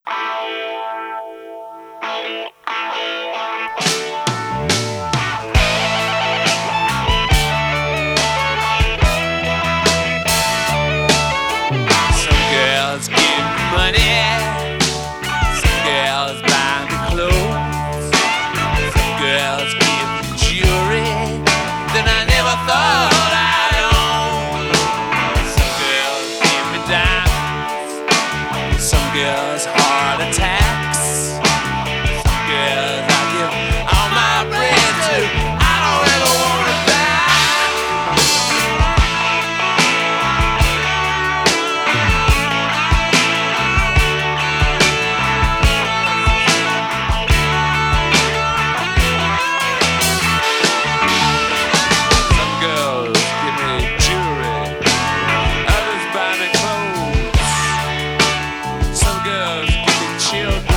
Some girls give money, some girls buy me clothes, some girls give me jewelry that I never thought I'd own. Some girls give me diamonds, some girls heart attacks, some girls I give all my bread to. I don't ever wanna die. Some girls give me jewelry, others buy me clothes. Some girls give me children